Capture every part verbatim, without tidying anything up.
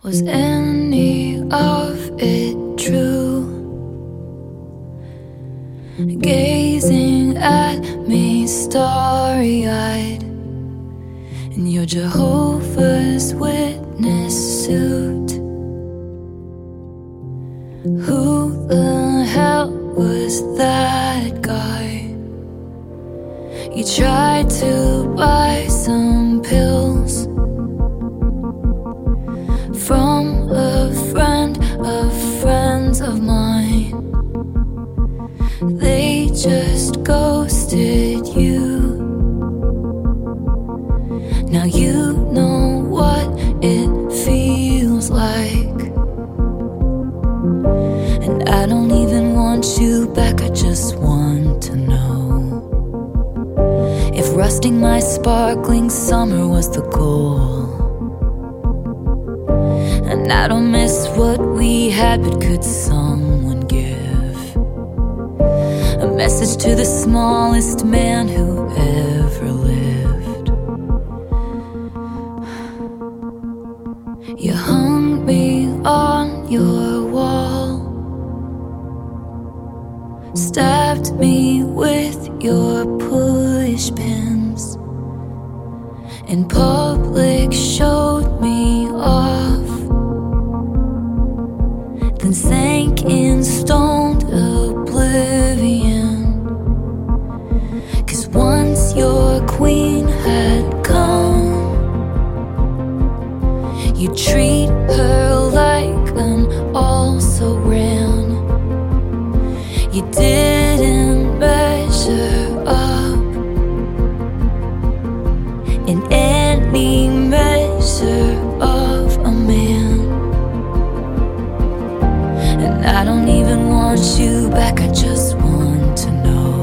Was any of it true? Gazing at me starry-eyed in your Jehovah's Witness suit. Who the hell was that guy? You tried to buy some pills from a friend of friends of mine. They just ghosted you. Now you know what it feels like, and I don't even want you back. I just want to know if rusting my sparkling summer was the goal. And I don't miss what we had, but could someone give a message to the smallest man who ever lived? You hung me on your wall, stabbed me with your push pins, in public showed me off, then sank in stoned oblivion. 'Cause once your queen had come, you treat her like an also-ran. You didn't measure up in any measure of a man. And I don't even want you back. I just want to know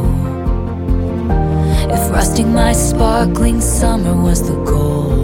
if rusting my sparkling summer was the goal.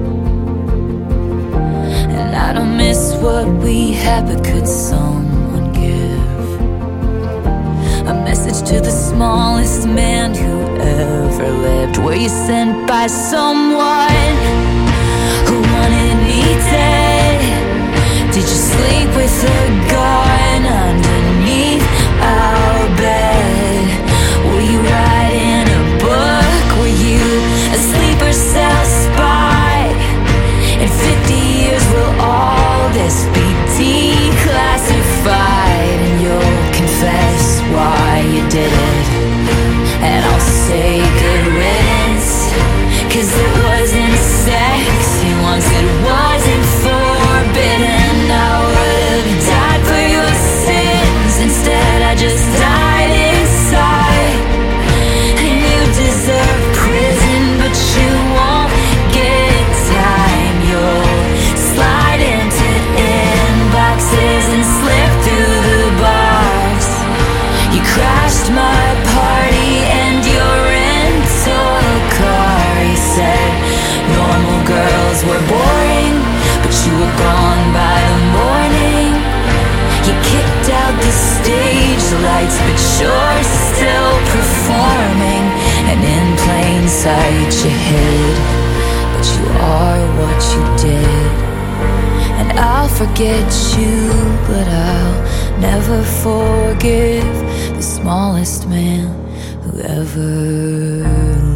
And I don't miss what we had, but could someone give a message to the smallest man who ever lived? Were you sent by someone who wanted me dead? Did you sleep with a gun underneath our bed? Were you writing a book? Were you a sleeper cell spy? In fifty years will all this be declassified, and you'll confess why you did it, and I'll say good riddance. 'Cause it wasn't sexy once, it wasn't forbidden. I would've died for your sins, instead I just died inside. And you deserve prison, but you won't get time. You'll slide into inboxes and slip through the bars. You crashed my party and your rental car. You said normal girls were boring, but you were gone by the morning. You kicked out the stage lights, but you're still performing. And in plain sight you hid, but you are what you did. And I'll forget you, but I'll never forgive the smallest man who ever